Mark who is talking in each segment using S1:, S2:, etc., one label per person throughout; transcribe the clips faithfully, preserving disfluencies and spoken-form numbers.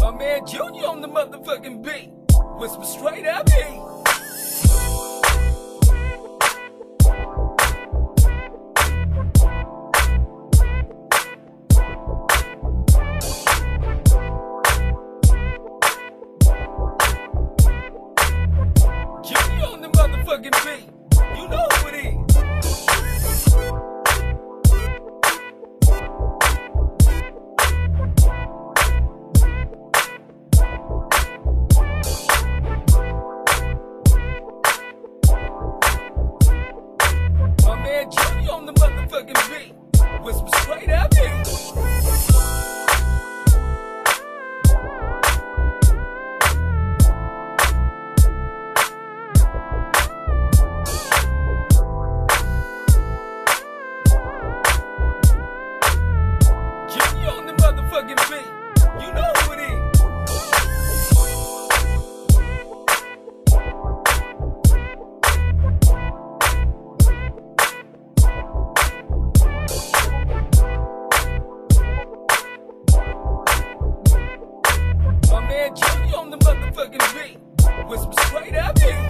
S1: My man Junior on the motherfucking beat. Whisper straight up heat. Junior on the motherfucking beat. You know who it is. My man Junior on the motherfucking beat. Whisper straight up heat. Motherfucking beat, you know who it is. My man Junior on the motherfucking beat. Whisper straight up heat.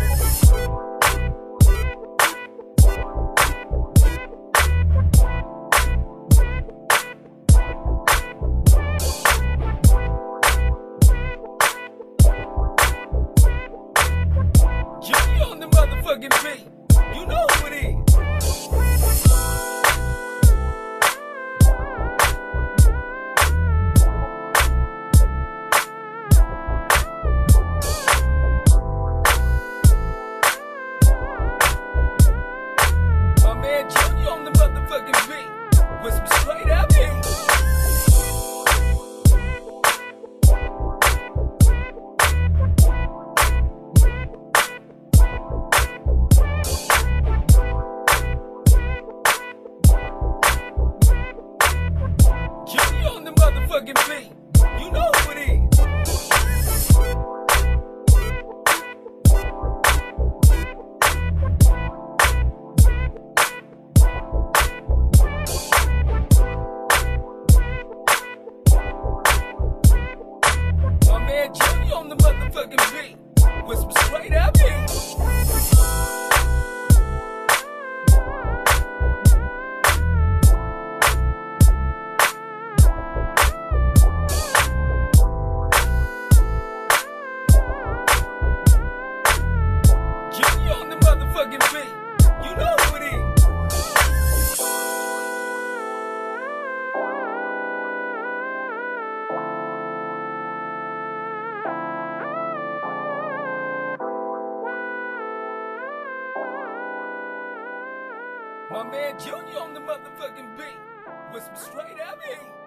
S1: Motherfucking beat, you know who it is. My man Junior on the motherfucking beat. Whisper straight up heat. Motherfucking beat, you know who it is. My man Junior on the motherfucking beat. Whisper straight up heat. Motherfucking beat, you know who it is. My man Junior on the motherfucking beat. Whisper straight up heat.